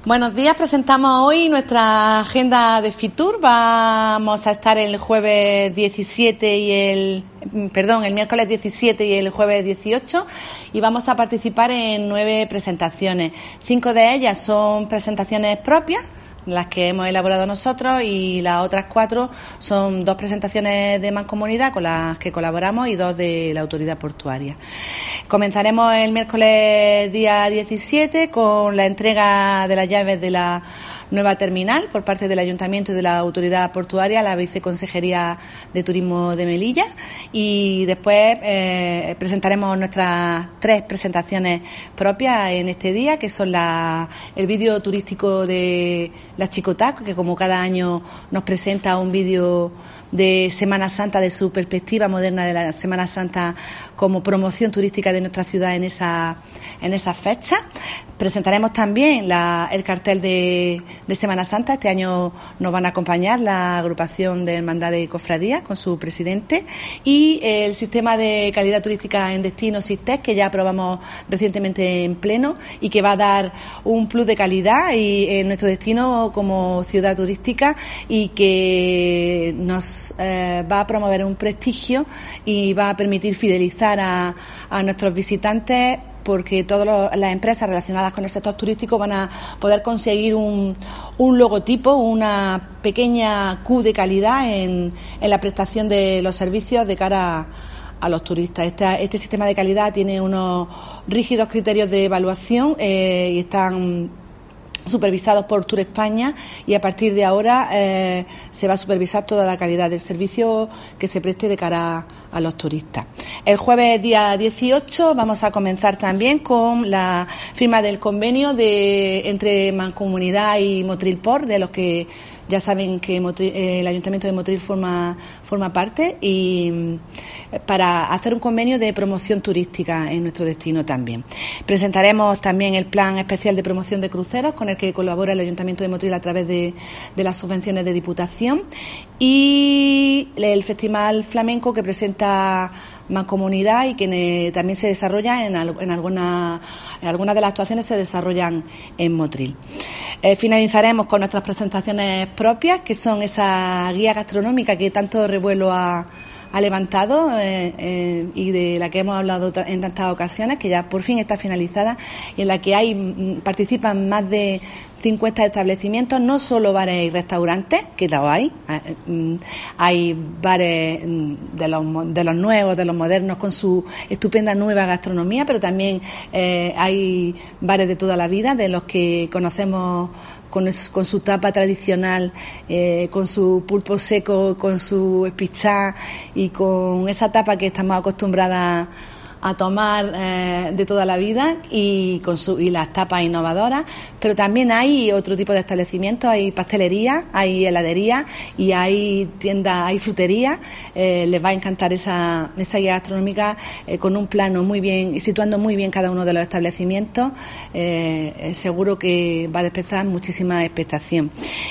Buenos días, presentamos hoy nuestra agenda de Fitur. Vamos a estar el jueves 17 y el miércoles 17 y el jueves 18 y vamos a participar en 9 presentaciones. 5 de ellas son presentaciones propias, las que hemos elaborado nosotros, y las otras 4 son 2 presentaciones de Mancomunidad con las que colaboramos y 2 de la Autoridad Portuaria. Comenzaremos el miércoles día 17 con la entrega de las llaves de la nueva terminal por parte del Ayuntamiento y de la Autoridad Portuaria a la Viceconsejería de Turismo de Melilla, y después presentaremos nuestras 3 presentaciones propias en este día, que son el vídeo turístico de la Chicotá, que como cada año nos presenta un vídeo de Semana Santa, de su perspectiva moderna de la Semana Santa como promoción turística de nuestra ciudad en esa fecha. Presentaremos también el cartel de Semana Santa. Este año nos van a acompañar la agrupación de Hermandades y Cofradías con su presidente, y el sistema de calidad turística en destino SISTEC, que ya aprobamos recientemente en pleno y que va a dar un plus de calidad en nuestro destino como ciudad turística, y que nos va a promover un prestigio y va a permitir fidelizar a nuestros visitantes, porque todas las empresas relacionadas con el sector turístico van a poder conseguir un logotipo, una pequeña Q de calidad en la prestación de los servicios de cara a los turistas. Este sistema de calidad tiene unos rígidos criterios de evaluación y están supervisados por Tour España, y a partir de ahora se va a supervisar toda la calidad del servicio que se preste de cara a los turistas. El jueves día 18 vamos a comenzar también con la firma del convenio entre Mancomunidad y Motril Port, de los que ya saben que el Ayuntamiento de Motril forma parte, y para hacer un convenio de promoción turística en nuestro destino también. Presentaremos también el plan especial de promoción de cruceros con el que colabora el Ayuntamiento de Motril a través de las subvenciones de Diputación, y el Festival Flamenco que presenta Mancomunidad y que también se desarrolla en algunas de las actuaciones se desarrollan en Motril. Finalizaremos con nuestras presentaciones propias, que son esa guía gastronómica que tanto revuelo ha levantado y de la que hemos hablado en tantas ocasiones, que ya por fin está finalizada, y en la que participan más de 50 establecimientos, no solo bares y restaurantes, que lo hay bares de los nuevos, de los modernos, con su estupenda nueva gastronomía, pero también hay bares de toda la vida, de los que conocemos con su tapa tradicional, con su pulpo seco, con su espichá y con esa tapa que estamos acostumbradas a tomar de toda la vida, y las tapas innovadoras. Pero también hay otro tipo de establecimientos, hay pastelería, hay heladería y hay tiendas, hay frutería. Les va a encantar esa guía gastronómica con un plano muy bien, situando muy bien cada uno de los establecimientos. Seguro que va a despertar muchísima expectación.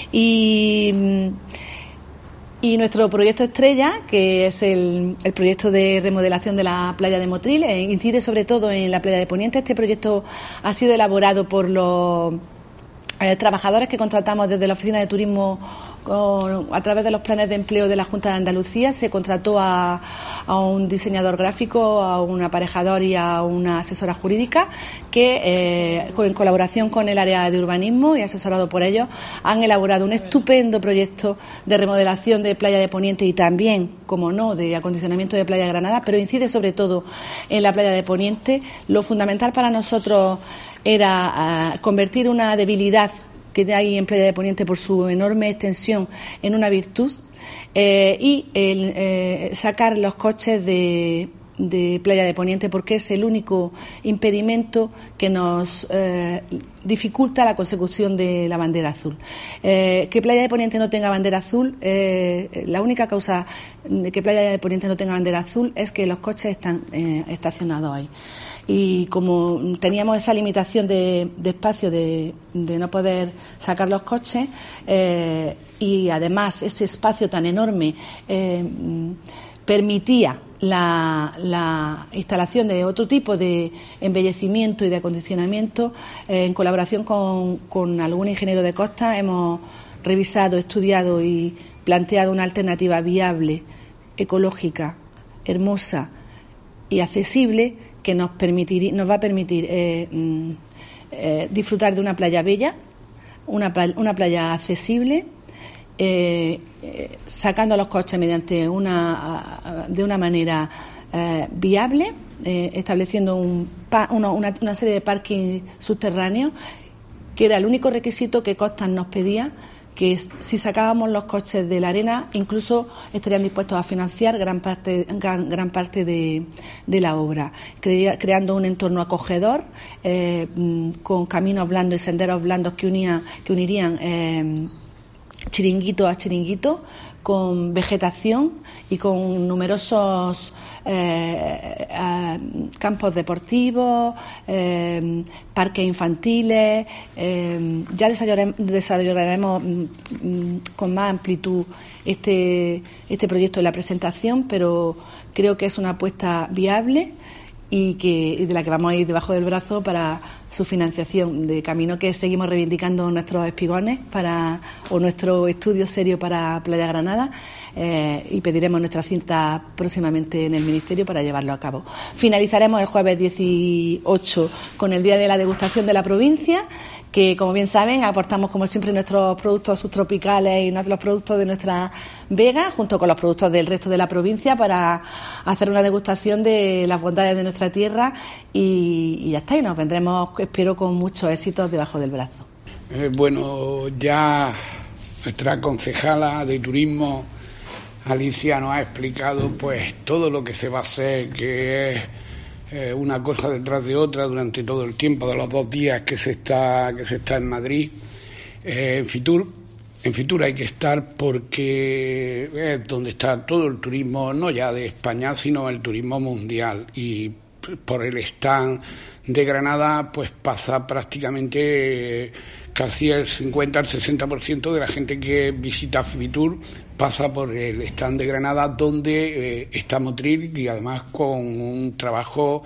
Y nuestro proyecto estrella, que es el proyecto de remodelación de la playa de Motril, incide sobre todo en la playa de Poniente. Este proyecto ha sido elaborado por los trabajadores que contratamos desde la Oficina de Turismo a través de los planes de empleo de la Junta de Andalucía. Se contrató a un diseñador gráfico, a un aparejador y a una asesora jurídica que, en colaboración con el área de urbanismo y asesorado por ellos, han elaborado un estupendo proyecto de remodelación de Playa de Poniente y también, como no, de acondicionamiento de Playa de Granada, pero incide sobre todo en la Playa de Poniente. Lo fundamental para nosotros era convertir una debilidad que hay en Playa de Poniente por su enorme extensión en una virtud, y sacar los coches de Playa de Poniente, porque es el único impedimento que nos dificulta la consecución de la bandera azul. Que Playa de Poniente no tenga bandera azul, la única causa de que Playa de Poniente no tenga bandera azul es que los coches están estacionados ahí. Y como teníamos esa limitación de espacio de no poder sacar los coches, y además ese espacio tan enorme permitía la instalación de otro tipo de embellecimiento y de acondicionamiento. En colaboración con algún ingeniero de costa hemos revisado, estudiado y planteado una alternativa viable, ecológica, hermosa y accesible que nos va a permitir disfrutar de una playa bella, una playa accesible, sacando los coches de una manera viable, estableciendo una serie de parking subterráneos, que era el único requisito que Costas nos pedía, que si sacábamos los coches de la arena, incluso estarían dispuestos a financiar gran parte de la obra, creando un entorno acogedor, con caminos blandos y senderos blandos que unirían chiringuito a chiringuito, con vegetación y con numerosos campos deportivos, parques infantiles. Ya desarrollaremos con más amplitud este proyecto en la presentación, pero creo que es una apuesta viable y de la que vamos a ir debajo del brazo para su financiación, de camino que seguimos reivindicando nuestros espigones o nuestro estudio serio para Playa Granada, y pediremos nuestra cinta próximamente en el Ministerio para llevarlo a cabo. Finalizaremos el jueves 18 con el Día de la Degustación de la Provincia, que, como bien saben, aportamos como siempre nuestros productos subtropicales y los productos de nuestra vega, junto con los productos del resto de la provincia, para hacer una degustación de las bondades de nuestra tierra, y ya está, y nos vendremos, espero, con muchos éxitos debajo del brazo. Bueno, ya nuestra concejala de turismo, Alicia, nos ha explicado pues todo lo que se va a hacer, que es una cosa detrás de otra durante todo el tiempo de los 2 días que se está en Madrid. En Fitur hay que estar porque es donde está todo el turismo, no ya de España, sino el turismo mundial, y por el stand de Granada pues pasa prácticamente casi el 50 al 60% de la gente que visita Fitur pasa por el stand de Granada, donde está Motril, y además con un trabajo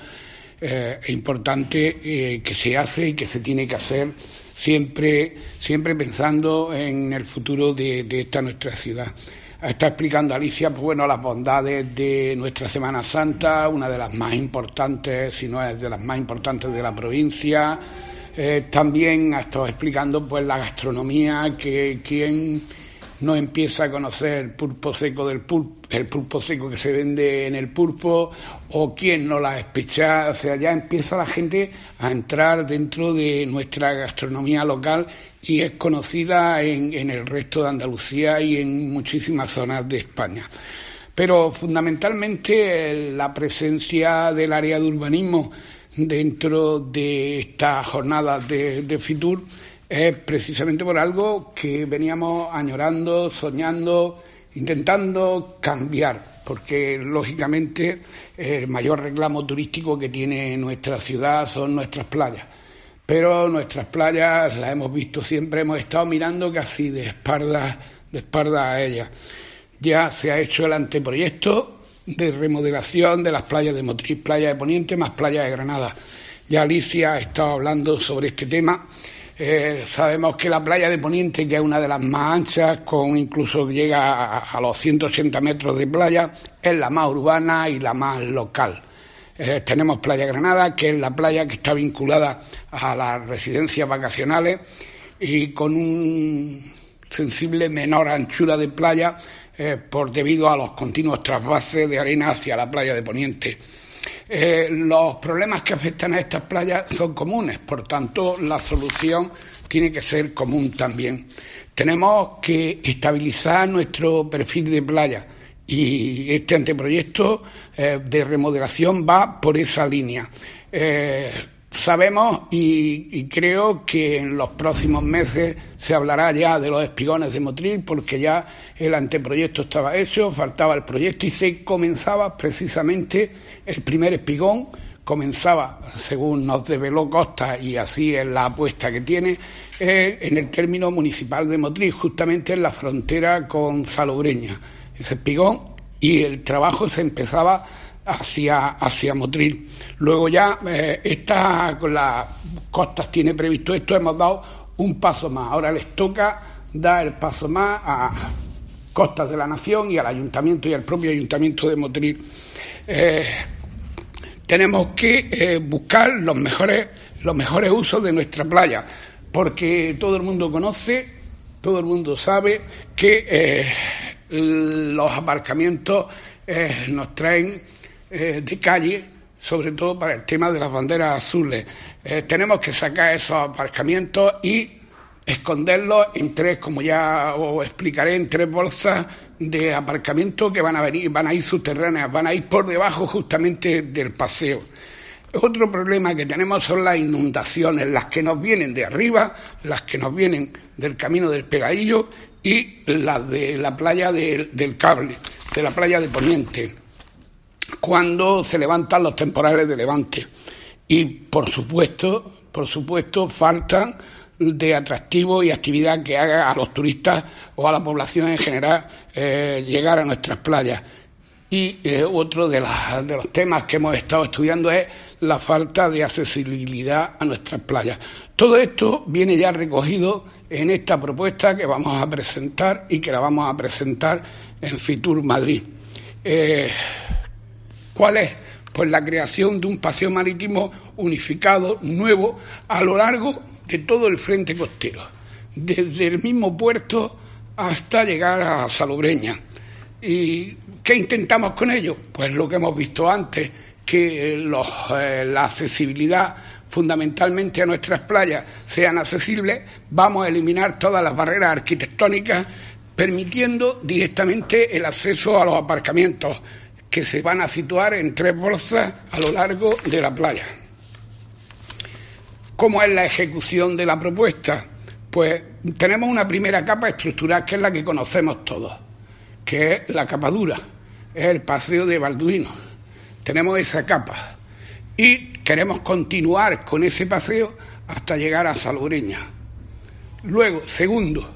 importante que se hace y que se tiene que hacer siempre pensando en el futuro de esta nuestra ciudad. Está explicando Alicia, pues bueno, las bondades de nuestra Semana Santa, una de las más importantes, si no es de las más importantes de la provincia. También ha estado explicando pues la gastronomía, que quien no empieza a conocer el pulpo seco el pulpo seco que se vende en el Pulpo, o quien no la especha. O sea, ya empieza la gente a entrar dentro de nuestra gastronomía local, y es conocida en el resto de Andalucía y en muchísimas zonas de España. Pero fundamentalmente la presencia del área de urbanismo dentro de estas jornadas de Fitur es precisamente por algo que veníamos añorando, soñando, intentando cambiar, porque lógicamente el mayor reclamo turístico que tiene nuestra ciudad son nuestras playas. Pero nuestras playas las hemos visto siempre, hemos estado mirando casi de espaldas a ellas. Ya se ha hecho el anteproyecto de remodelación de las playas de Motril, Playa de Poniente más Playa de Granada. Ya Alicia ha estado hablando sobre este tema. Sabemos que la playa de Poniente, que es una de las más anchas, incluso llega a los 180 metros de playa, es la más urbana y la más local. Tenemos Playa Granada, que es la playa que está vinculada a las residencias vacacionales y con un sensible menor anchura de playa debido a los continuos trasvases de arena hacia la playa de Poniente. Los problemas que afectan a estas playas son comunes, por tanto la solución tiene que ser común también. Tenemos que estabilizar nuestro perfil de playa, y este anteproyecto de remodelación va por esa línea. Sabemos y creo que en los próximos meses se hablará ya de los espigones de Motril, porque ya el anteproyecto estaba hecho, faltaba el proyecto y se comenzaba precisamente el primer espigón. Comenzaba, según nos develó Costa, y así es la apuesta que tiene, en el término municipal de Motril, justamente en la frontera con Salobreña. Ese espigón y el trabajo se empezaba hacia Motril. Luego ya con las costas tiene previsto esto, hemos dado un paso más. Ahora les toca dar el paso más a Costas de la Nación y al Ayuntamiento y al propio Ayuntamiento de Motril. Tenemos que buscar los mejores usos de nuestra playa, porque todo el mundo conoce, todo el mundo sabe que los aparcamientos nos traen de calle, sobre todo para el tema de las banderas azules. Tenemos que sacar esos aparcamientos y esconderlos en tres, como ya os explicaré, en tres bolsas de aparcamiento que van a ir subterráneas, van a ir por debajo justamente del paseo. Otro problema que tenemos son las inundaciones, las que nos vienen de arriba, las que nos vienen del Camino del Pegadillo y las de la playa del Cable, de la playa de Poniente, cuando se levantan los temporales de levante. Y por supuesto, faltan de atractivo y actividad que haga a los turistas o a la población en general llegar a nuestras playas. Y otro de los temas que hemos estado estudiando es la falta de accesibilidad a nuestras playas. Todo esto viene ya recogido en esta propuesta que vamos a presentar y que la vamos a presentar en Fitur Madrid. ¿Cuál es? Pues la creación de un paseo marítimo unificado, nuevo, a lo largo de todo el frente costero, desde el mismo puerto hasta llegar a Salobreña. ¿Y qué intentamos con ello? Pues lo que hemos visto antes, que la accesibilidad fundamentalmente a nuestras playas sean accesibles. Vamos a eliminar todas las barreras arquitectónicas, permitiendo directamente el acceso a los aparcamientos, que se van a situar en tres bolsas a lo largo de la playa. ¿Cómo es la ejecución de la propuesta? Pues tenemos una primera capa estructural, que es la que conocemos todos, que es la capa dura, es el paseo de Balduino. Tenemos esa capa y queremos continuar con ese paseo hasta llegar a Salobreña. Luego, segundo,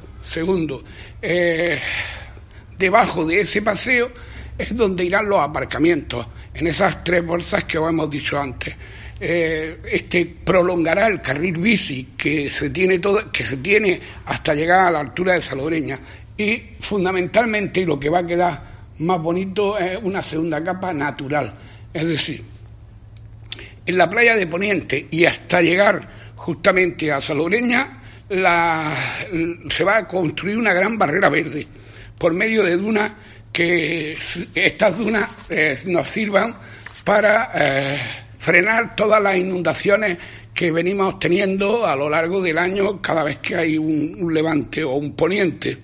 debajo de ese paseo es donde irán los aparcamientos, en esas tres bolsas que os hemos dicho antes. Prolongará el carril bici que se tiene hasta llegar a la altura de Salobreña, y fundamentalmente, y lo que va a quedar más bonito, es una segunda capa natural, es decir, en la playa de Poniente y hasta llegar justamente a Salobreña se va a construir una gran barrera verde por medio de dunas, que estas dunas nos sirvan para frenar todas las inundaciones que venimos teniendo a lo largo del año cada vez que hay un levante o un poniente.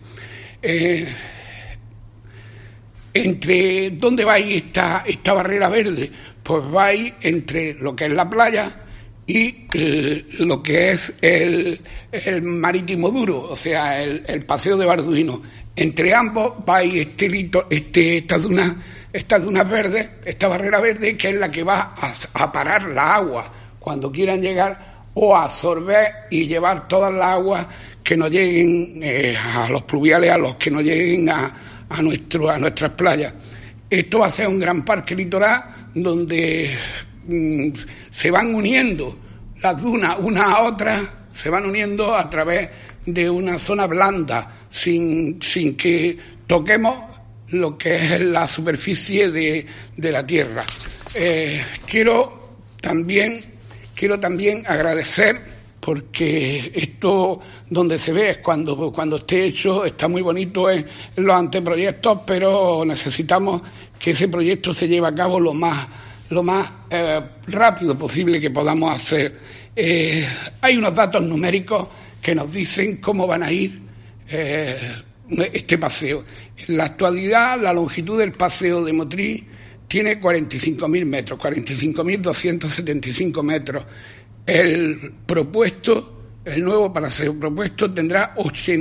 ¿Entre dónde va a ir esta barrera verde? Pues va a ir entre lo que es la playa y lo que es el marítimo duro, o sea, el paseo de Balduino. Entre ambos va a ir estas dunas verdes, esta barrera verde, que es la que va a parar la agua cuando quieran llegar, o a absorber y llevar todas las aguas que nos lleguen a los pluviales, a los que nos lleguen a nuestras playas. Esto va a ser un gran parque litoral donde se van uniendo las dunas unas a otras, se van uniendo a través de una zona blanda, sin que toquemos lo que es la superficie de la tierra. Quiero también agradecer, porque esto donde se ve es cuando esté hecho, está muy bonito en los anteproyectos, pero necesitamos que ese proyecto se lleve a cabo lo más rápido posible que podamos hacer. Hay unos datos numéricos que nos dicen cómo van a ir este paseo. En la actualidad, la longitud del paseo de Motril tiene 45.000 metros, 45.275 metros. El nuevo paseo propuesto tendrá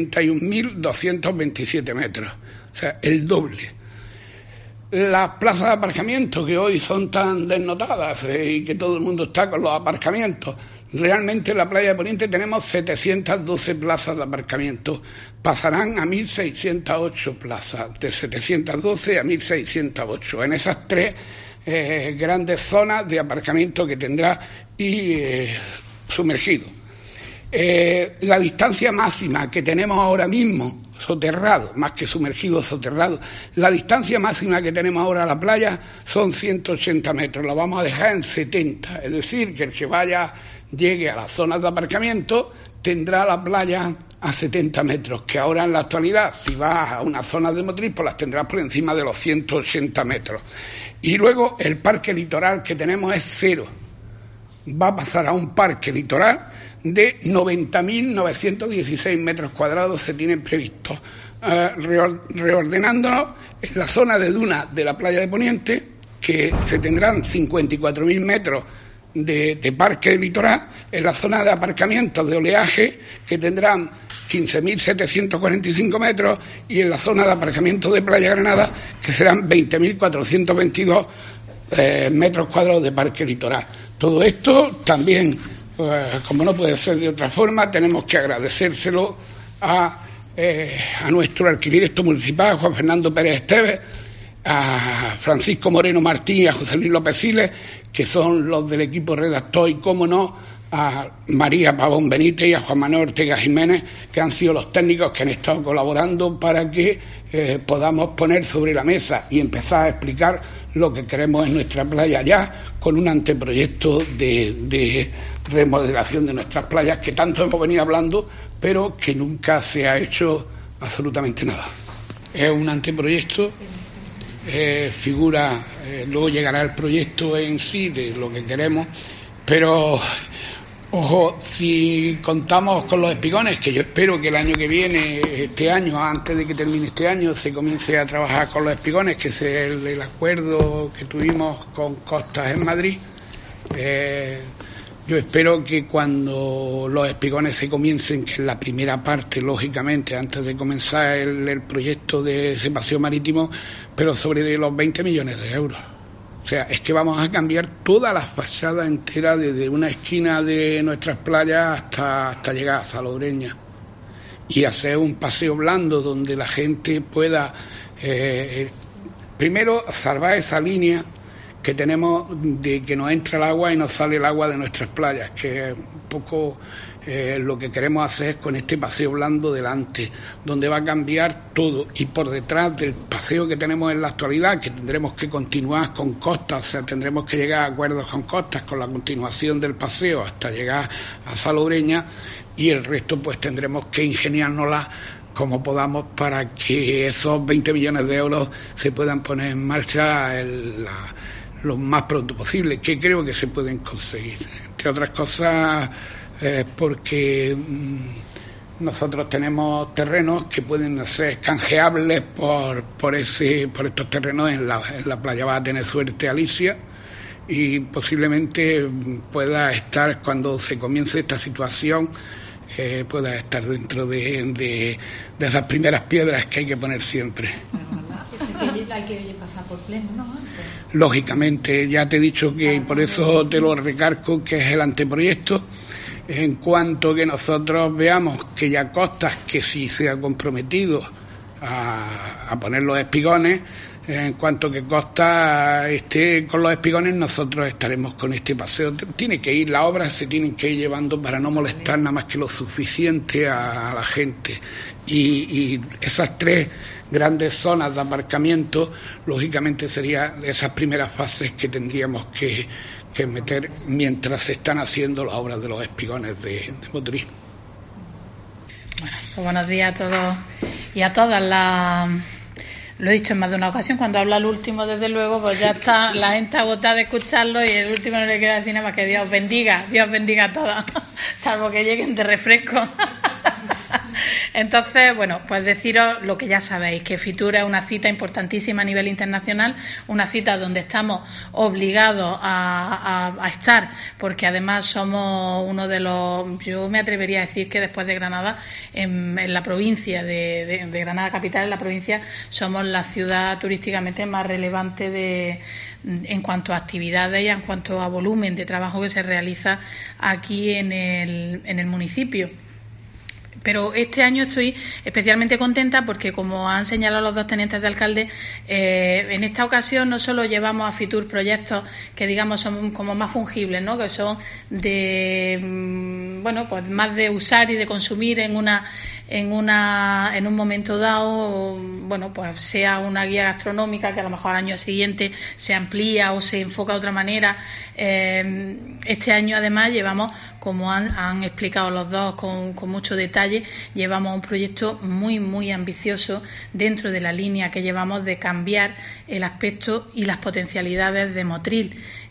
81.227 metros, o sea, el doble. Las plazas de aparcamiento, que hoy son tan desnotadas y que todo el mundo está con los aparcamientos, Realmente en la playa de Poniente tenemos 712 plazas de aparcamiento. Pasarán a 1.608 plazas, de 712 a 1.608. En esas tres grandes zonas de aparcamiento que tendrá y sumergido. La distancia máxima que tenemos ahora mismo, soterrado, más que sumergido, soterrado, la distancia máxima que tenemos ahora a la playa son 180 metros, la vamos a dejar en 70, es decir, que el que llegue a las zonas de aparcamiento tendrá la playa a 70 metros, que ahora en la actualidad, si vas a una zona de motriz, pues las tendrás por encima de los 180 metros. Y luego el parque litoral que tenemos es cero, va a pasar a un parque litoral de 90.916 metros cuadrados se tienen previstos, reordenándonos en la zona de dunas de la playa de Poniente, que se tendrán 54.000 metros de parque litoral, en la zona de aparcamientos de oleaje, que tendrán 15.745 metros, y en la zona de aparcamiento de Playa Granada, que serán 20.422 metros cuadrados de parque litoral. Todo esto también, como no puede ser de otra forma, tenemos que agradecérselo a nuestro arquitecto municipal, Juan Fernando Pérez Esteves, a Francisco Moreno Martí y a José Luis López Siles, que son los del equipo redactor, y cómo no, a María Pavón Benítez y a Juan Manuel Ortega Jiménez, que han sido los técnicos que han estado colaborando para que podamos poner sobre la mesa y empezar a explicar lo que queremos en nuestra playa ya, con un anteproyecto de remodelación de nuestras playas que tanto hemos venido hablando, pero que nunca se ha hecho absolutamente nada. Es un anteproyecto, figura, luego llegará el proyecto en sí de lo que queremos, pero ojo, si contamos con los espigones, que yo espero que el año que viene, este año, antes de que termine este año, se comience a trabajar con los espigones, que es el acuerdo que tuvimos con Costas en Madrid. Yo espero que cuando los espigones se comiencen, que es la primera parte, lógicamente, antes de comenzar el proyecto de ese paseo marítimo, pero sobre los 20 millones de euros. O sea, es que vamos a cambiar toda la fachada entera desde una esquina de nuestras playas hasta llegar a Salobreña, y hacer un paseo blando donde la gente pueda, primero, salvar esa línea que tenemos de que nos entra el agua y nos sale el agua de nuestras playas, que es un poco lo que queremos hacer con este paseo blando delante, donde va a cambiar todo, y por detrás del paseo que tenemos en la actualidad, que tendremos que continuar con Costas, o sea, tendremos que llegar a acuerdos con Costas con la continuación del paseo hasta llegar a Salobreña, y el resto pues tendremos que ingeniárnosla como podamos para que esos 20 millones de euros se puedan poner en marcha lo más pronto posible, que creo que se pueden conseguir, entre otras cosas porque nosotros tenemos terrenos que pueden ser canjeables por estos terrenos en la playa. Va a tener suerte Alicia, y posiblemente pueda estar, cuando se comience esta situación, pueda estar dentro de esas primeras piedras que hay que poner siempre. Hay que pasar por pleno, ¿no? Lógicamente, ya te he dicho que por eso te lo recargo, que es el anteproyecto. En cuanto que nosotros veamos que ya Costas, que sí se ha comprometido a poner los espigones, en cuanto que Costas esté con los espigones, nosotros estaremos con este paseo. Tiene que ir, las obras se tienen que ir llevando para no molestar nada más que lo suficiente a la gente. Y esas tres grandes zonas de aparcamiento, lógicamente serían esas primeras fases que tendríamos que meter mientras se están haciendo las obras de los espigones de motriz. Bueno, pues buenos días a todos y a todas. Lo he dicho en más de una ocasión, cuando habla el último, desde luego, pues ya está la gente agotada de escucharlo, y el último no le queda decir nada más que Dios bendiga a todas, salvo que lleguen de refresco. Entonces, bueno, pues deciros lo que ya sabéis, que Fitur es una cita importantísima a nivel internacional, una cita donde estamos obligados a estar, porque además somos uno de los, yo me atrevería a decir que después de Granada, en la provincia de Granada capital, en la provincia, somos la ciudad turísticamente más relevante en cuanto a actividades y en cuanto a volumen de trabajo que se realiza aquí en el municipio. Pero este año estoy especialmente contenta porque, como han señalado los dos tenientes de alcalde, en esta ocasión no solo llevamos a Fitur proyectos que, digamos, son como más fungibles, ¿no?, que son de, bueno, pues más de usar y de consumir en un momento dado, bueno, pues sea una guía gastronómica que a lo mejor al año siguiente se amplía o se enfoca de otra manera. Este año, además, llevamos, como han explicado los dos con mucho detalle, llevamos un proyecto muy, muy ambicioso dentro de la línea que llevamos de cambiar el aspecto y las potencialidades de Motril.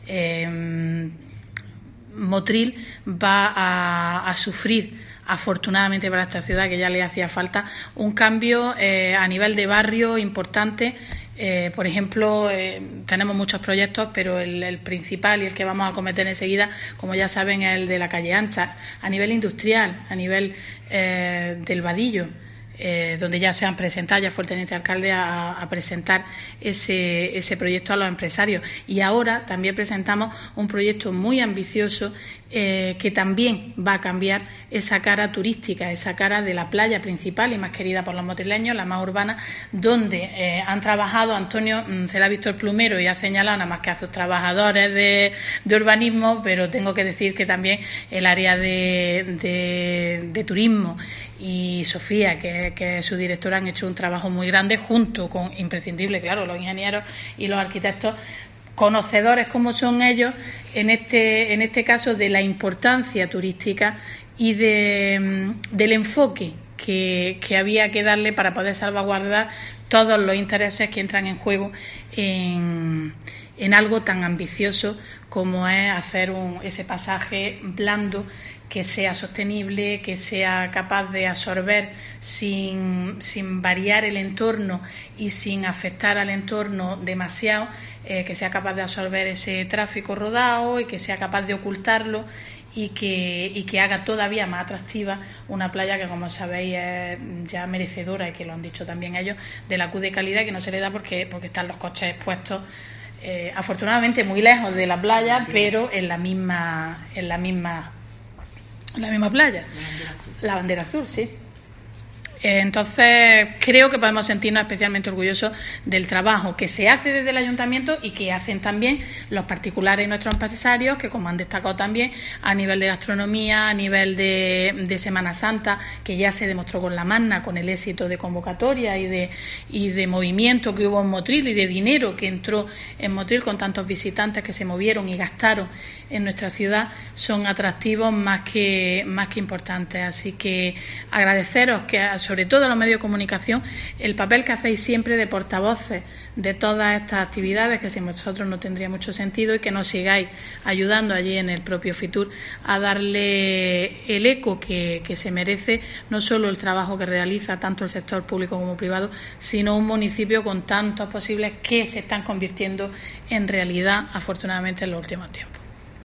Motril va a sufrir, afortunadamente para esta ciudad, que ya le hacía falta, un cambio a nivel de barrio importante. Por ejemplo, tenemos muchos proyectos, pero el principal y el que vamos a acometer enseguida, como ya saben, es el de la calle Ancha, a nivel industrial, a nivel del Vadillo, donde ya se han presentado, ya fue el teniente alcalde a presentar ese proyecto a los empresarios. Y ahora también presentamos un proyecto muy ambicioso que también va a cambiar esa cara turística, esa cara de la playa principal y más querida por los motrileños, la más urbana, donde han trabajado, Antonio se la ha visto el plumero y ha señalado nada más que a sus trabajadores de urbanismo, pero tengo que decir que también el área de turismo y Sofía, que es su directora, han hecho un trabajo muy grande junto con, imprescindible, claro, los ingenieros y los arquitectos, conocedores como son ellos, en este caso, de la importancia turística y del enfoque que había que darle para poder salvaguardar todos los intereses que entran en juego en algo tan ambicioso como es hacer ese pasaje blando que sea sostenible, que sea capaz de absorber sin variar el entorno y sin afectar al entorno demasiado, que sea capaz de absorber ese tráfico rodado y que sea capaz de ocultarlo y que haga todavía más atractiva una playa que, como sabéis, es ya merecedora, y que lo han dicho también ellos, de la Q de calidad, que no se le da porque están los coches expuestos, afortunadamente muy lejos de la playa, pero en la misma playa, la bandera azul, sí. Entonces, creo que podemos sentirnos especialmente orgullosos del trabajo que se hace desde el ayuntamiento y que hacen también los particulares y nuestros empresarios, que, como han destacado también, a nivel de gastronomía, a nivel de Semana Santa, que ya se demostró con la Magna, con el éxito de convocatoria y de movimiento que hubo en Motril y de dinero que entró en Motril con tantos visitantes que se movieron y gastaron en nuestra ciudad, son atractivos más que importantes. Así que agradeceros que, sobre todo a los medios de comunicación, el papel que hacéis siempre de portavoces de todas estas actividades, que sin vosotros no tendría mucho sentido, y que nos sigáis ayudando allí en el propio Fitur a darle el eco que se merece, no solo el trabajo que realiza tanto el sector público como privado, sino un municipio con tantos posibles que se están convirtiendo en realidad, afortunadamente, en los últimos tiempos.